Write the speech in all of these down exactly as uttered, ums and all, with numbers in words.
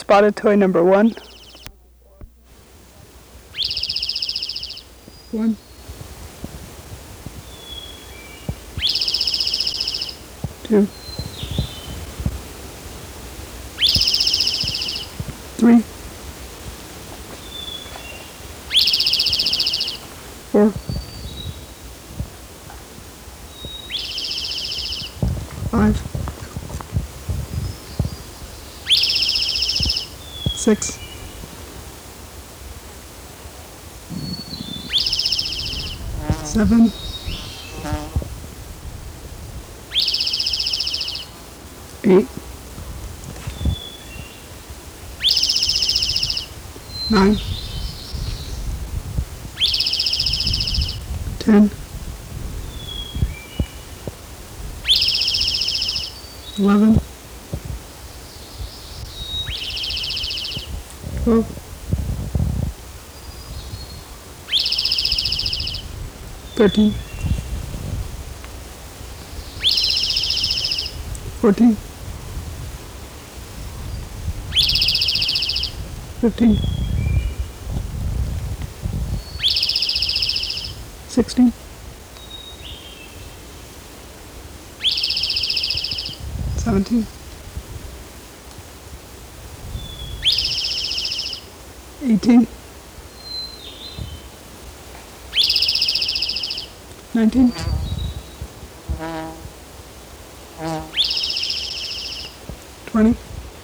spotted toy number one. One. Two. Three. Four. Five. Six. Seven. Eight. Nine. Ten. Eleven. Twelve. Thirteen. Fourteen. Fifteen. Sixteen. Seventeen. Eighteen. Nineteen. Twenty.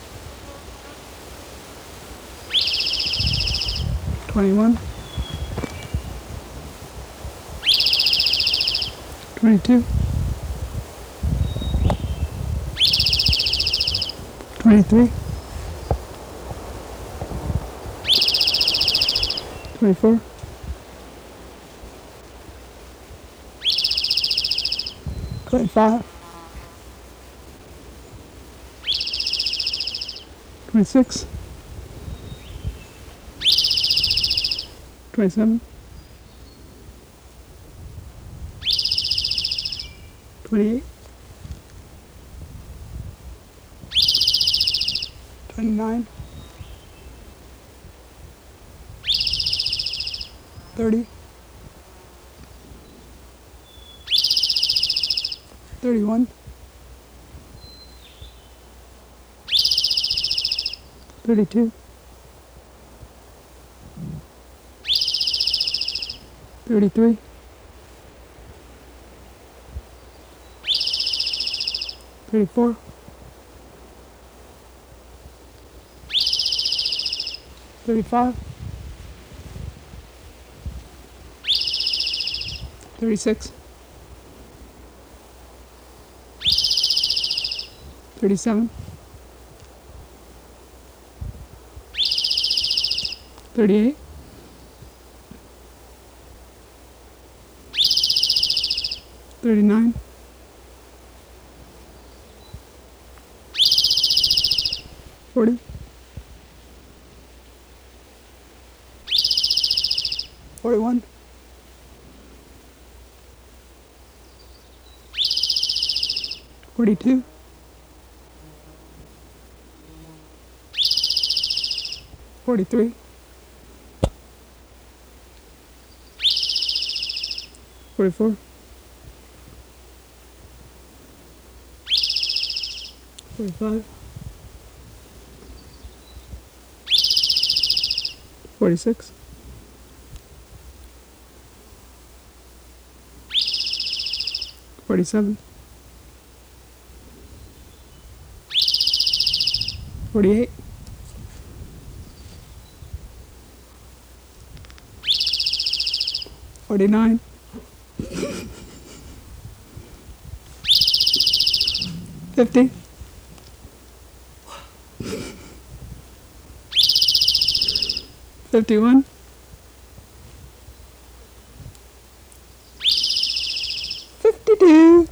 Twenty-one. Twenty-two. Twenty-three. Twenty-four. Twenty-five. Twenty-six. Twenty-seven. Twenty-eight. Twenty-nine. Thirty. Thirty-one. Thirty-two. Thirty-three. Thirty-four. Thirty-five. Thirty-six. Thirty-seven. Thirty-eight. Thirty-nine. Forty. Forty-one. Forty-two. Forty-three. Forty-four. Forty-five. Forty-six. Forty-seven. Forty-eight. Forty-nine. Fifty. Fifty-one.